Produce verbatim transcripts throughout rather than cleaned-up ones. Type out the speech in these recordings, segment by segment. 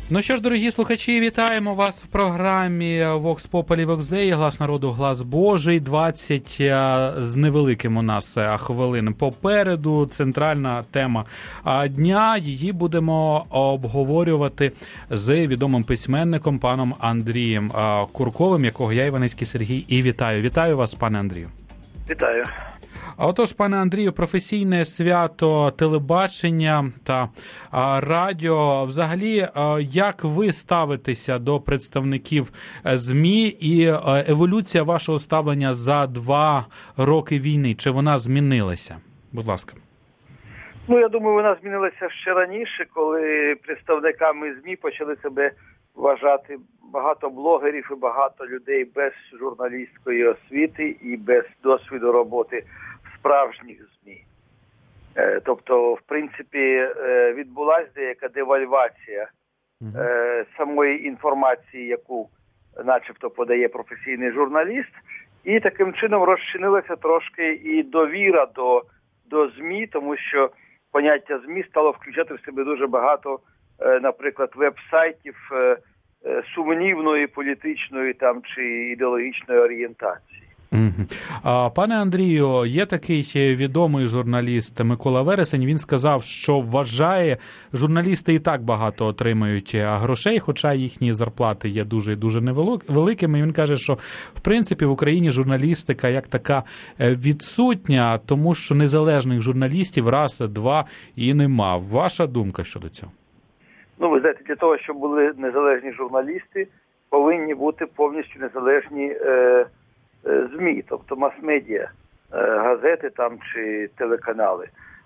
Ну що ж, дорогі слухачі, вітаємо вас в програмі Vox Populi, Vox Dei, Глас народу, Глас Божий. двадцять з невеликим у нас хвилин попереду. Центральна тема дня. Її будемо обговорювати з відомим письменником паном Андрієм Курковим, якого я, Іваницький Сергій, і вітаю. Вітаю вас, пане Андрію. Вітаю. А отож, пане Андрію, професійне свято телебачення та а, радіо. Взагалі, а, як ви ставитеся до представників ЗМІ і а, еволюція вашого ставлення за два роки війни? Чи вона змінилася? Будь ласка. Ну, я думаю, вона змінилася ще раніше, коли представниками ЗМІ почали себе вважати багато блогерів і багато людей без журналістської освіти і без досвіду роботи справжніх ЗМІ. Тобто, в принципі, відбулася деяка девальвація uh-huh. самої інформації, яку начебто подає професійний журналіст, і таким чином розчинилася трошки і довіра до, до ЗМІ, тому що поняття ЗМІ стало включати в себе дуже багато, наприклад, веб-сайтів сумнівної політичної там чи ідеологічної орієнтації. Угу. Пане Андрію, є такий відомий журналіст Микола Вересень, він сказав, що вважає, журналісти і так багато отримають грошей, хоча їхні зарплати є дуже-дуже невеликими. Він каже, що в принципі в Україні журналістика як така відсутня, тому що незалежних журналістів раз, два і нема. Ваша думка щодо цього? Ну, ви знаєте, для того, щоб були незалежні журналісти, повинні бути повністю незалежні е, ЗМІ, тобто мас-медіа, газети там чи телеканали.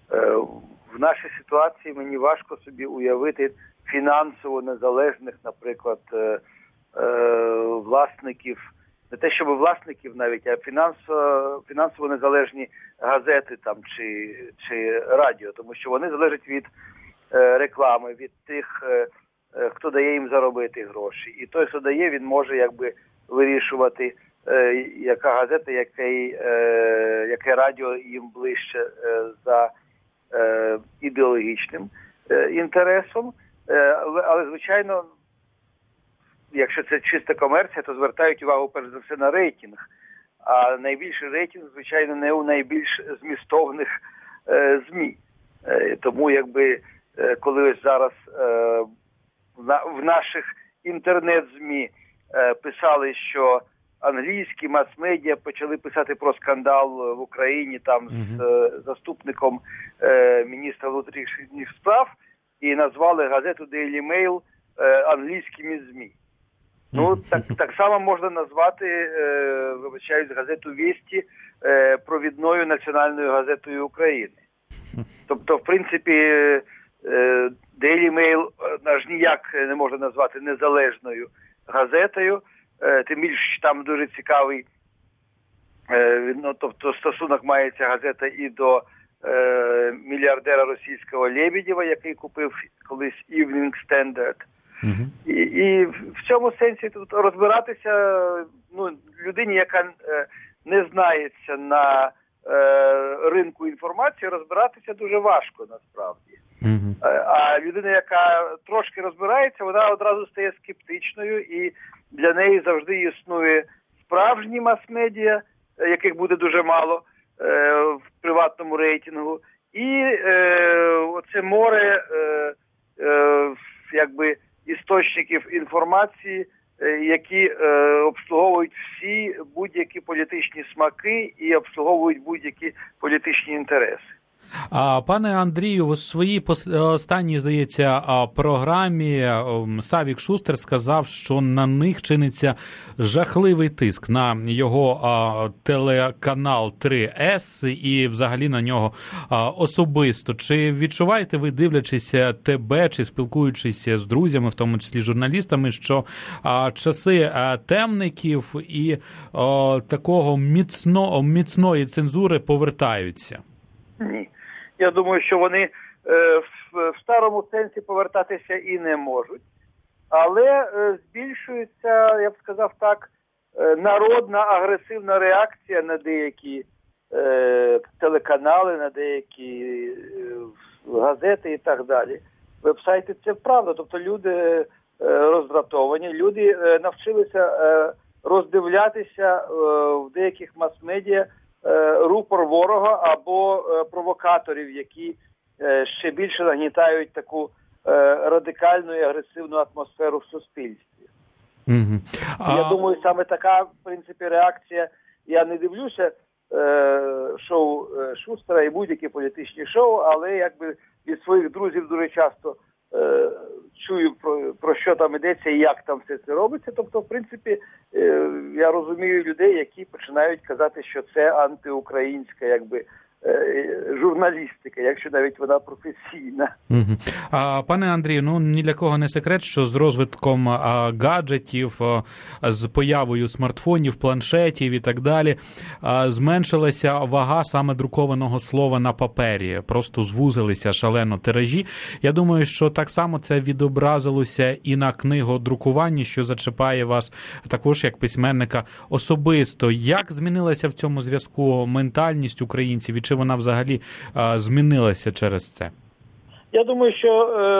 В нашій ситуації мені важко собі уявити фінансово незалежних, наприклад, власників, не те, щоб власників навіть, а фінансово, фінансово незалежні газети там чи, чи радіо, тому що вони залежать від реклами, від тих, хто дає їм заробити гроші. І той, хто дає, він може якби вирішувати, яка газета, яке, яке радіо їм ближче за ідеологічним інтересом. Але, звичайно, якщо це чиста комерція, то звертають увагу перш за все на рейтинг. А найбільший рейтинг, звичайно, не у найбільш змістовних ЗМІ. Тому, якби, коли ось зараз в наших інтернет-ЗМІ писали, що англійські мас-медіа почали писати про скандал в Україні там з uh-huh. заступником е, міністра внутрішніх справ і назвали газету Daily Mail е, англійськими ЗМІ. Uh-huh. Ну, так, так само можна назвати, е, вибачаюсь, газету «Вєсті» е, провідною національною газетою України. Uh-huh. Тобто, в принципі, е, Daily Mail аж ніяк не можна назвати незалежною газетою. Тим більше там дуже цікавий, ну, тобто стосунок має ця газета і до е, мільярдера російського Лебедєва, який купив колись Evening Standard. Uh-huh. І, і в цьому сенсі тут розбиратися, ну, людині, яка е, не знається на е, ринку інформації, розбиратися дуже важко насправді. Uh-huh. А людина, яка трошки розбирається, вона одразу стає скептичною, і для неї завжди існує справжні мас-медіа, яких буде дуже мало е, в приватному рейтингу, і е, оце море е, е, якби істочників інформації, е, які е, обслуговують всі будь-які політичні смаки і обслуговують будь-які політичні інтереси. Пане Андрію, у своїй останній, здається, програмі Савік Шустер сказав, що на них чиниться жахливий тиск, на його телеканал три ес і взагалі на нього особисто. Чи відчуваєте ви, дивлячись ТБ, чи спілкуючись з друзями, в тому числі журналістами, що часи темників і такого міцно, міцної цензури повертаються? Ні. Я думаю, що вони е, в, в старому сенсі повертатися і не можуть. Але е, збільшується, я б сказав так, е, народна агресивна реакція на деякі е, телеканали, на деякі е, газети і так далі. Веб-сайти – це правда. Тобто люди роздратовані, люди навчилися роздивлятися в деяких мас-медіа рупор ворога або провокаторів, які ще більше нагнітають таку радикальну і агресивну атмосферу в суспільстві. Mm-hmm. А... Я думаю, саме така, в принципі, реакція. Я не дивлюся шоу Шустера і будь-які політичні шоу, але якби від своїх друзів дуже часто е, чую про, про що там йдеться і як там все це робиться. Тобто, в принципі, е, я розумію людей, які починають казати, що це антиукраїнська якби е, журналістика, якщо навіть вона професійна. Угу. А, пане Андрію, ну ні для кого не секрет, що з розвитком а, гаджетів, а, з появою смартфонів, планшетів і так далі, а, зменшилася вага саме друкованого слова на папері, просто звузилися шалено тиражі. Я думаю, що так само це відобразилося і на книгодрукуванні, що зачіпає вас також як письменника особисто. Як змінилася в цьому зв'язку ментальність українців і чи вона взагалі а, змінилася через це? Я думаю, що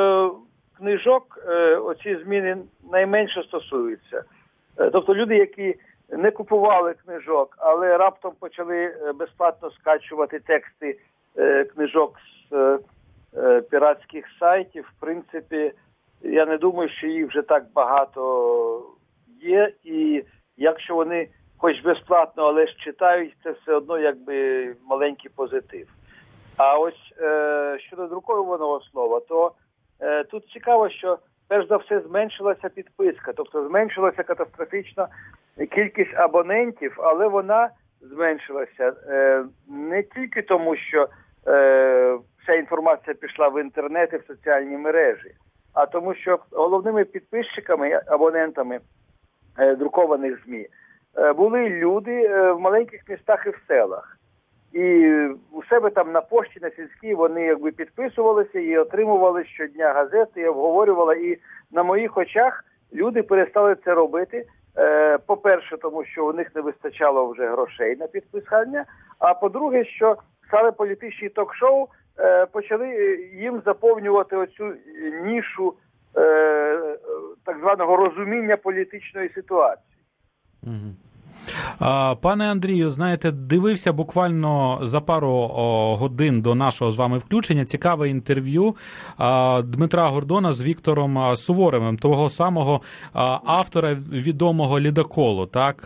е, книжок е, оці зміни найменше стосуються. Е, тобто люди, які не купували книжок, але раптом почали безплатно скачувати тексти е, книжок з е, е, піратських сайтів, в принципі, я не думаю, що їх вже так багато є. І якщо вони хоч безплатно, але ж читають, це все одно якби маленький позитив. А ось е, щодо друкованого слова, то е, тут цікаво, що перш за все зменшилася підписка, тобто зменшилася катастрофічна кількість абонентів, але вона зменшилася е, не тільки тому, що е, вся інформація пішла в інтернет і в соціальні мережі, а тому, що головними підписчиками, абонентами е, друкованих ЗМІ е, були люди е, в маленьких містах і в селах. І у себе там на пошті, на сільській вони якби підписувалися і отримували щодня газети, і обговорювали. І на моїх очах люди перестали це робити. Е, по-перше, тому що у них не вистачало вже грошей на підписання. А по-друге, що саме політичні ток-шоу е, почали їм заповнювати оцю нішу е, так званого розуміння політичної ситуації. Mm-hmm. Пане Андрію, знаєте, дивився буквально за пару годин до нашого з вами включення цікаве інтерв'ю Дмитра Гордона з Віктором Суворовим, того самого автора відомого «Лідоколу», так?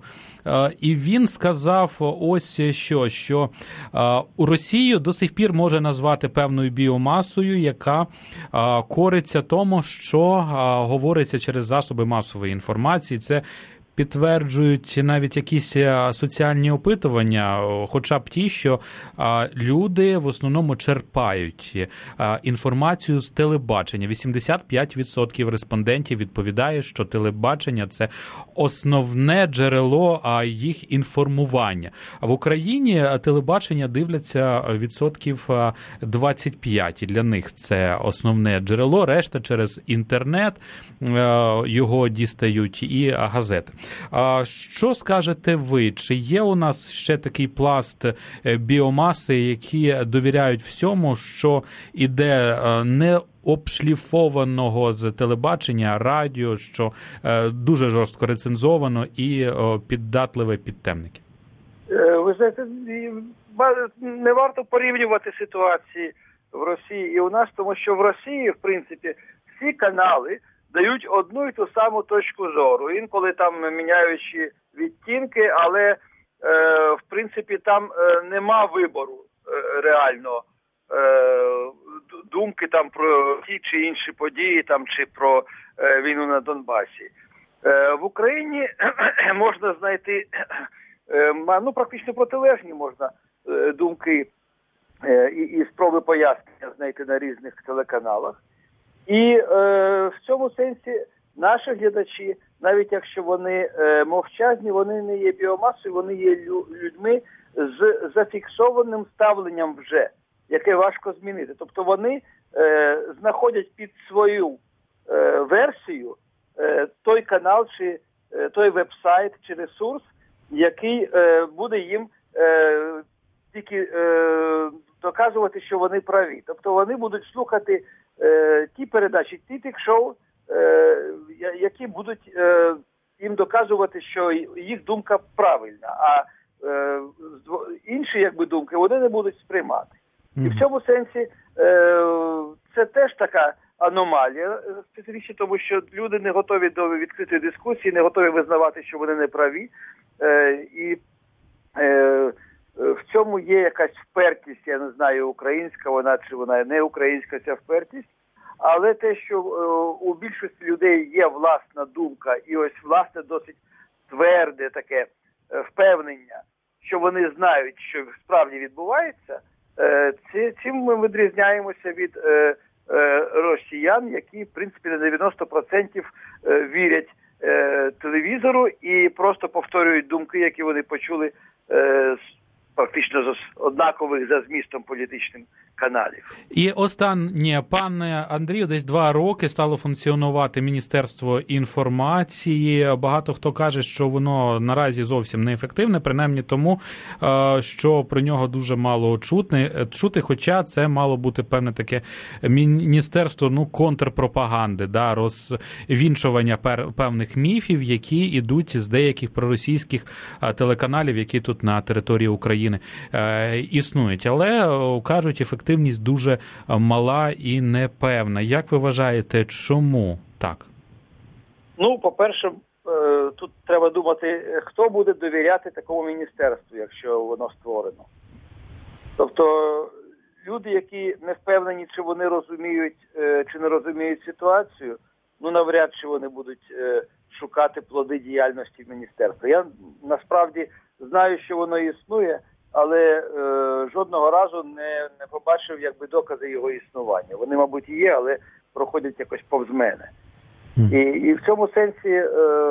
І він сказав ось що, що у Росію до сих пір може назвати певною біомасою, яка кориться тому, що говориться через засоби масової інформації. Це підтверджують навіть якісь соціальні опитування, хоча б ті, що люди в основному черпають інформацію з телебачення. вісімдесят п'ять відсотків респондентів відповідає, що телебачення – це основне джерело їх інформування. А в Україні телебачення дивляться відсотків двадцять п'ять. І для них це основне джерело, решта через інтернет його дістають і газети. Що скажете ви? Чи є у нас ще такий пласт біомаси, які довіряють всьому, що іде не обшліфованого з телебачення, радіо, що дуже жорстко рецензовано і піддатливе під темники? Ви знаєте, не варто порівнювати ситуації в Росії і у нас, тому що в Росії, в принципі, всі канали дають одну і ту саму точку зору, інколи там міняючи відтінки, але е, в принципі там е, нема вибору е, реального е, думки там про ті чи інші події, там чи про е, війну на Донбасі. Е, в Україні можна знайти е, ну практично протилежні можна е, думки е, і, і спроби пояснення знайти на різних телеканалах. І е, в цьому сенсі наші глядачі, навіть якщо вони е, мовчазні, вони не є біомасою, вони є лю- людьми з зафіксованим ставленням вже, яке важко змінити. Тобто вони е, знаходять під свою е, версію е, той канал, чи е, той веб-сайт, чи ресурс, який е, буде їм е, тільки е, доказувати, що вони праві. Тобто вони будуть слухати Е, ті передачі, ті тік-шоу, які будуть їм доказувати, що їх думка правильна, а інші якби думки вони не будуть сприймати. І в цьому сенсі це теж така аномалія специфічна, тому що люди не готові до відкритої дискусії, не готові визнавати, що вони не праві. І в цьому є якась впертість, я не знаю, українська вона чи вона не українська ця впертість, але те, що у більшості людей є власна думка і ось власне досить тверде таке впевнення, що вони знають, що справді відбувається, цим ми відрізняємося від росіян, які, в принципі, на дев'яносто відсотків вірять телевізору і просто повторюють думки, які вони почули практично з однакових за змістом політичним каналів. І останнє, пане Андрію, десь два роки стало функціонувати Міністерство інформації. Багато хто каже, що воно наразі зовсім неефективне, принаймні тому, що про нього дуже мало чути, чути, хоча це мало бути певне таке міністерство, ну, контрпропаганди, да, розвінчування певних міфів, які йдуть з деяких проросійських телеканалів, які тут на території України існують. Але, кажуть, ефективність дуже мала і непевна. Як ви вважаєте, чому так? Ну, по-перше, тут треба думати, хто буде довіряти такому міністерству, якщо воно створено. Тобто, люди, які не впевнені, чи вони розуміють, чи не розуміють ситуацію, ну, навряд чи вони будуть шукати плоди діяльності міністерства. Я, насправді, знаю, що воно існує, але е, жодного разу не, не побачив якби докази його існування. Вони, мабуть, є, але проходять якось повз мене. І, і в цьому сенсі е,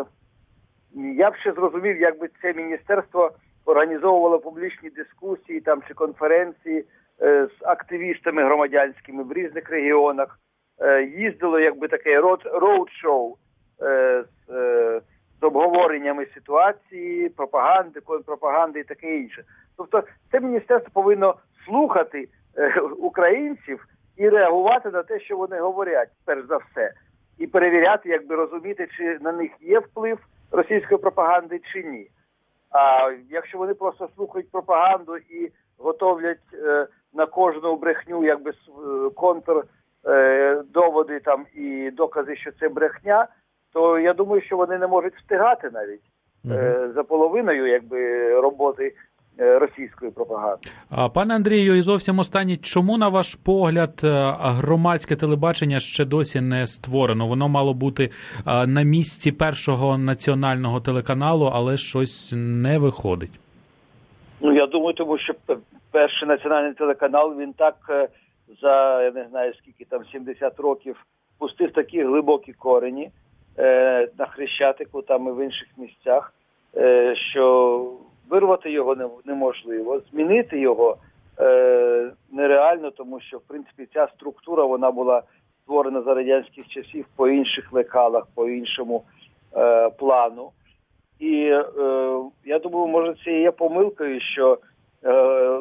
я б ще зрозумів, якби це міністерство організовувало публічні дискусії там, чи конференції е, з активістами громадянськими в різних регіонах, е, їздило якби таке роуд-шоу е, з, е, з обговореннями ситуації, пропаганди, контрпропаганди і таке інше. Тобто це міністерство повинно слухати е, українців і реагувати на те, що вони говорять, перш за все. І перевіряти, якби розуміти, чи на них є вплив російської пропаганди, чи ні. А якщо вони просто слухають пропаганду і готовлять е, на кожну брехню якби е, контр е, доводи там і докази, що це брехня, то я думаю, що вони не можуть встигати навіть е, за половиною якби роботи російської пропаганди. Пане Андрію, і зовсім останнє, чому, на ваш погляд, громадське телебачення ще досі не створено? Воно мало бути на місці першого національного телеканалу, але щось не виходить. Ну, я думаю, тому що перший національний телеканал, він так за, я не знаю, скільки там, сімдесят років пустив такі глибокі корені е, на Хрещатику, там і в інших місцях, е, що вирвати його неможливо, змінити його е, нереально, тому що, в принципі, ця структура, вона була створена за радянських часів по інших лекалах, по іншому е, плану. І е, я думаю, може, це і є помилкою, що е,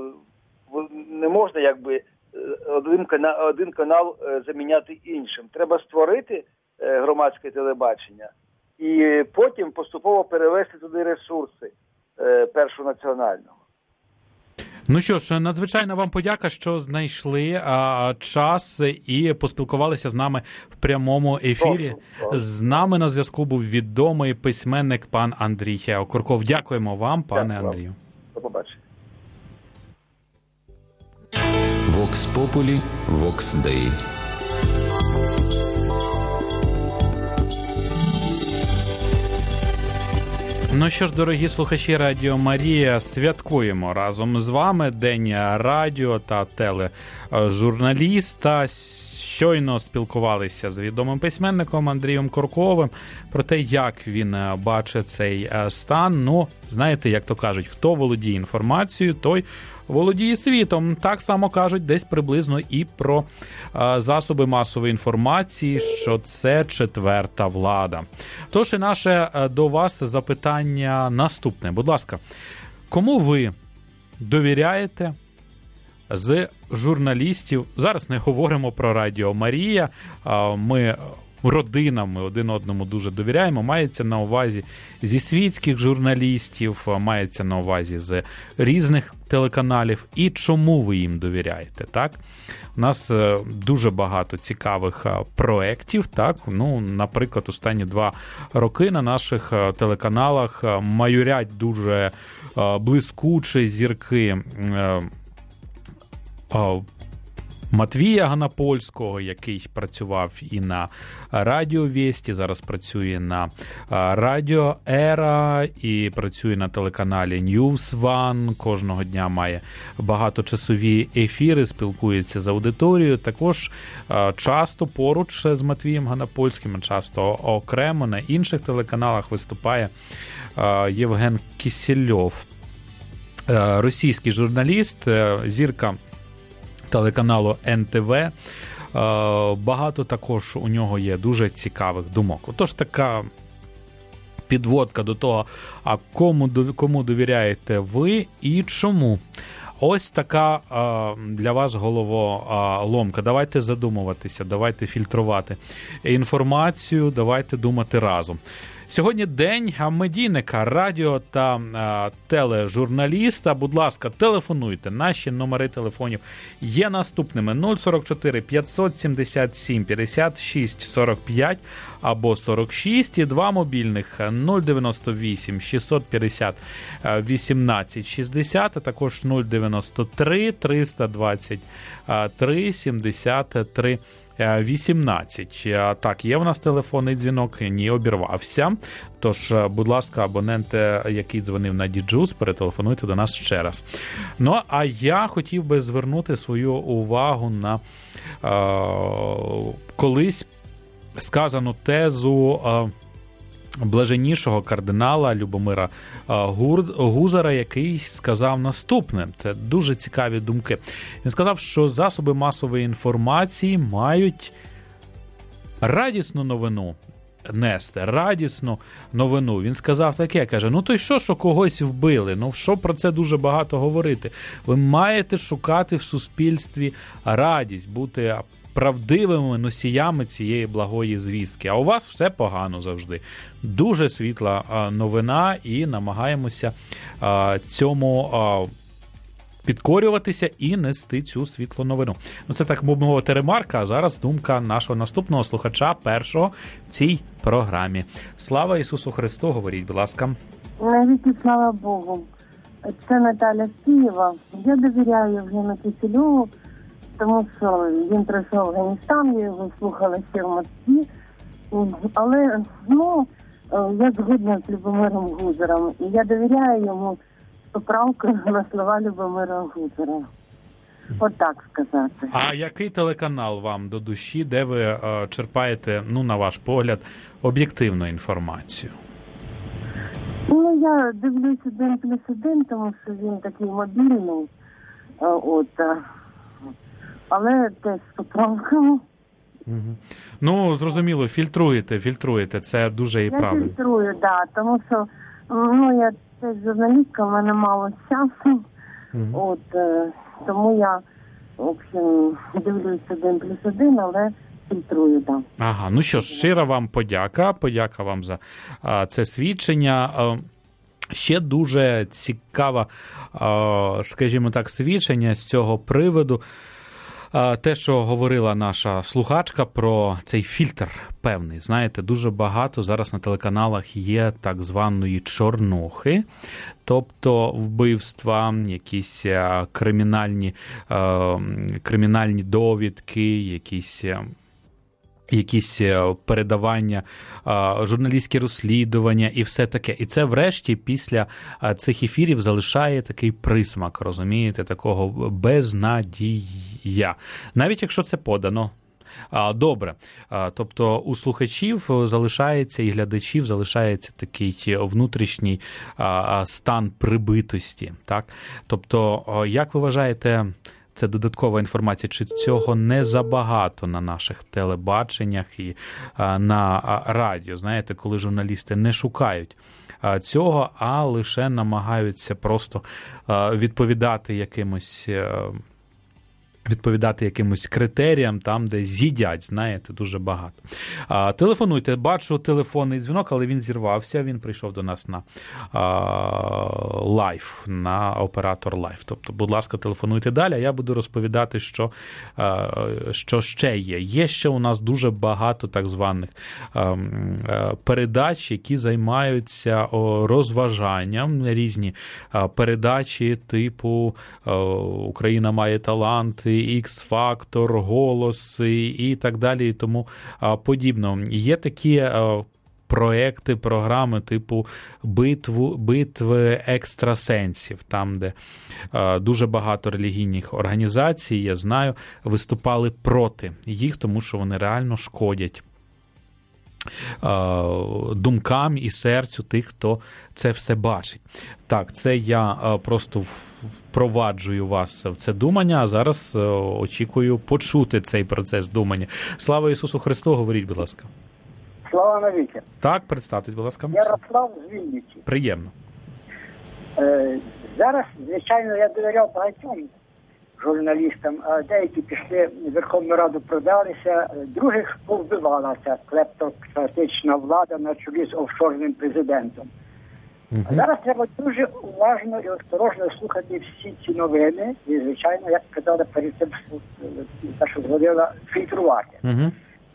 не можна, якби, один канал, один канал е, заміняти іншим. Треба створити е, громадське телебачення і потім поступово перевести туди ресурси першого національного. Ну що ж, надзвичайно вам подяка, що знайшли а, час і поспілкувалися з нами в прямому ефірі. Прошу, прошу. З нами на зв'язку був відомий письменник пан Андрій Курков. Дякуємо вам, пане Дякую. Андрію. До побачення. Vox Populi, Vox Dei. Ну що ж, дорогі слухачі Радіо Марія, святкуємо разом з вами День радіо та тележурналіста. Щойно спілкувалися з відомим письменником Андрієм Курковим про те, як він бачить цей стан. Ну, знаєте, як то кажуть, хто володіє інформацією, той володіє світом. Так само кажуть десь приблизно і про засоби масової інформації, що це четверта влада. Тож і наше до вас запитання наступне. Будь ласка, кому ви довіряєте з журналістів? Зараз не говоримо про Радіо Марія. Ми родинами один одному дуже довіряємо. Мається на увазі зі світських журналістів, мається на увазі з різних телеканалів. І чому ви їм довіряєте, так? У нас дуже багато цікавих проєктів, так? Ну, наприклад, останні два роки на наших телеканалах майорять дуже блискучі зірки Матвія Ганапольського, який працював і на Радіо Вєсті, зараз працює на Радіо Ера і працює на телеканалі News One, кожного дня має багаточасові ефіри, спілкується з аудиторією. Також часто поруч з Матвієм Ганапольським, часто окремо на інших телеканалах виступає Євген Кісельов, російський журналіст, зірка телеканалу ен те ве. Багато також у нього є дуже цікавих думок. Отож, така підводка до того, а кому, кому довіряєте ви і чому. Ось така для вас головоломка. Давайте задумуватися, давайте фільтрувати інформацію, давайте думати разом. Сьогодні день медійника, радіо та а, тележурналіста. Будь ласка, телефонуйте. Наші номери телефонів є наступними: нуль сорок чотири п'ятсот сімдесят сім п'ятдесят шість сорок п'ять або сорок шість, і два мобільних нуль дев'яносто вісім шістсот п'ятдесят вісімнадцять шістдесят, а також нуль дев'яносто три триста двадцять три сімдесят три вісімнадцять. Так, є у нас телефонний дзвінок, ні, обірвався. Тож, будь ласка, абонент, який дзвонив на Діджус, перетелефонуйте до нас ще раз. Ну, а я хотів би звернути свою увагу на е, колись сказану тезу е, блаженнішого кардинала Любомира Гузара, який сказав наступне. Це дуже цікаві думки. Він сказав, що засоби масової інформації мають радісну новину нести, радісну новину. Він сказав таке, каже, ну то й що, що когось вбили? Ну що про це дуже багато говорити? Ви маєте шукати в суспільстві радість, бути правдивими носіями цієї благої звістки. А у вас все погано завжди. Дуже світла новина, і намагаємося цьому підкорюватися і нести цю світлу новину. Ну, це так мовити ремарка, а зараз думка нашого наступного слухача, першого в цій програмі. Слава Ісусу Христу, говоріть, будь ласка. Навіки слава Богу. Це Наталя з Києва. Я довіряю Євгену Кісельову, тому що він пройшов Афганістан, я його слухала ще в Москві. Але, ну, я згодна з Любомиром Гузаром. І я довіряю йому поправкою на слова Любомира Гузара. От так сказати. А який телеканал вам до душі, де ви е, черпаєте, ну, на ваш погляд, об'єктивну інформацію? Ну, я дивлюсь один плюс один, тому що він такий мобільний. От, але теж з поправками. Угу. Ну, зрозуміло, фільтруєте, фільтруєте, це дуже і я правильно. Я фільтрую, так, да, тому що, ну, я теж журналістка, в мене мало часу, угу. От, е, тому я, в общем, дивлюсь один плюс один, але фільтрую, так. Да. Ага, ну що ж, щира вам подяка, подяка вам за а, це свідчення. А, ще дуже цікаве, скажімо так, свідчення з цього приводу. Те, що говорила наша слухачка про цей фільтр певний. Знаєте, дуже багато зараз на телеканалах є так званої чорнухи, тобто вбивства, якісь кримінальні, кримінальні довідки, якісь... якісь передавання, журналістські розслідування і все таке. І це врешті після цих ефірів залишає такий присмак, розумієте, такого безнадія. Навіть якщо це подано добре. Тобто у слухачів залишається і глядачів залишається такий внутрішній стан прибитості. Так? Тобто, як ви вважаєте, це додаткова інформація, чи цього не забагато на наших телебаченнях і а, на а, радіо? Знаєте, коли журналісти не шукають а, цього, а лише намагаються просто а, відповідати якимось а, відповідати якимось критеріям, там, де з'їдять, знаєте, дуже багато. А, телефонуйте. Бачу телефонний дзвінок, але він зірвався, він прийшов до нас на лайв, на оператор лайв. Тобто, будь ласка, телефонуйте далі, а я буду розповідати, що, а, що ще є. Є ще у нас дуже багато так званих а, передач, які займаються розважанням, різні а, передачі типу а, «Україна має талант», Ікс-фактор, голоси і так далі, і тому подібно. Є такі проекти, програми типу битву, битви екстрасенсів, там, де дуже багато релігійних організацій, я знаю, виступали проти їх, тому що вони реально шкодять думкам і серцю тих, хто це все бачить. Так, це я просто впроваджую вас в це думання, а зараз очікую почути цей процес думання. Слава Ісусу Христу, говоріть, будь ласка. Слава навіки. Так, представтесь, будь ласка. Ярослав з Вінниці. Приємно. Е, зараз, звичайно, я довіряв багатьом журналістам, а деякі пішли в Верховну Раду, продалися, других повбивала ця клептократична влада на чолі з офшорним президентом. Uh-huh. А зараз треба дуже уважно і осторожно слухати всі ці новини і, звичайно, як казали перед цим, те, що згодила, фільтрувати. Uh-huh.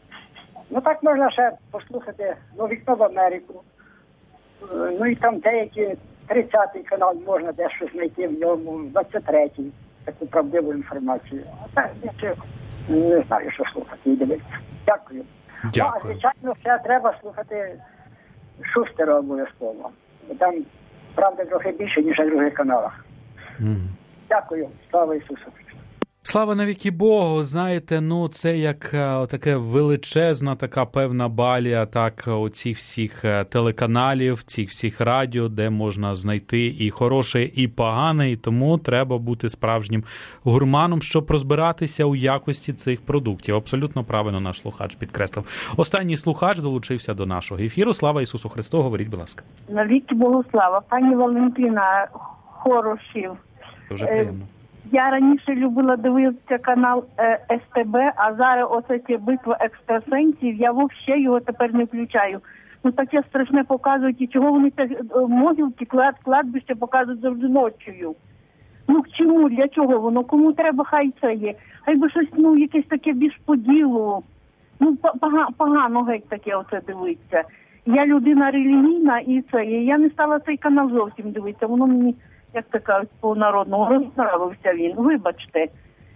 Ну так можна ще послухати, ну, «Вікно в Америку», ну і там деякі, тридцятий канал можна дещо знайти в ньому, двадцять третій. Таку правдиву інформацію. А так, я не знаю, що слухати і дивитися. Дякую. Дякую. Ну, а, звичайно, ще треба слухати Шустера обов'язково. Там правда трохи більше, ніж на других каналах. Mm. Дякую. Слава Ісусу Христу. Слава навіки Богу, знаєте, ну це як таке величезна така певна балія, так, оцих всіх телеканалів, цих всіх радіо, де можна знайти і хороше, і погане, і тому треба бути справжнім гурманом, щоб розбиратися у якості цих продуктів. Абсолютно правильно наш слухач підкреслив. Останній слухач долучився до нашого ефіру. Слава Ісусу Христу, говоріть, будь ласка. Навіки Богу слава. Пані Валентина Хорошів. Дуже приємно. Я раніше любила дивитися канал е, ес те бе, а зараз оце ці битва екстрасенсів, я взагалі його тепер не включаю. Ну таке страшне показують, і чого вони це могилки, клад, кладбище показують завжди ночою. Ну к чому, для чого воно, кому треба, хай це є. Хай би щось, ну, якесь таке більш по ділу. Ну, погано, погано геть таке оце дивиться. Я людина релігійна і це, я не стала цей канал зовсім дивитися, воно мені, як це кажуть, по-народному, розправився він. Вибачте.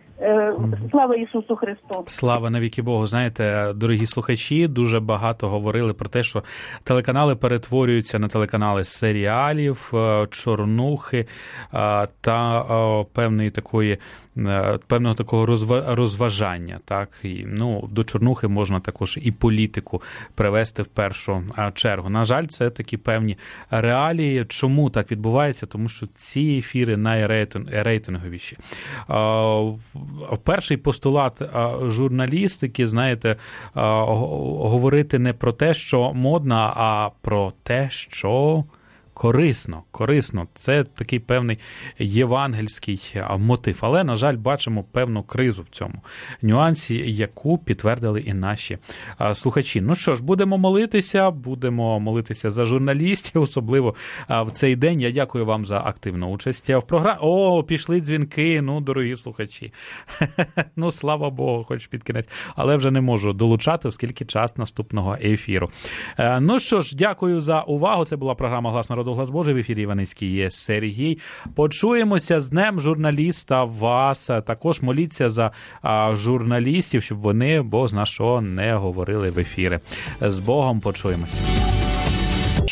Слава Ісусу Христу. Слава навіки Богу. Знаєте, дорогі слухачі, дуже багато говорили про те, що телеканали перетворюються на телеканали серіалів, чорнухи та певної такої певного такого розважання, так, і, ну, до чорнухи можна також і політику привести в першу чергу. На жаль, це такі певні реалії. Чому так відбувається? Тому що ці ефіри найрейтинговіші. Перший постулат журналістики, знаєте, говорити не про те, що модно, а про те, що корисно, корисно. Це такий певний євангельський мотив. Але, на жаль, бачимо певну кризу в цьому нюансі, яку підтвердили і наші слухачі. Ну що ж, будемо молитися, будемо молитися за журналістів, особливо в цей день. Я дякую вам за активну участь в програмі. О, пішли дзвінки, ну, дорогі слухачі. Ну, слава Богу, хоч під кінець. Але вже не можу долучати, оскільки час наступного ефіру. Ну що ж, дякую за увагу. Це була програма «Глас народу, Глас Божий», в ефірі Іваницький є Сергій. Почуємося з Днем журналіста вас. Також моліться за а, журналістів, щоб вони, бо зна що, не говорили в ефірі. З Богом, почуємося.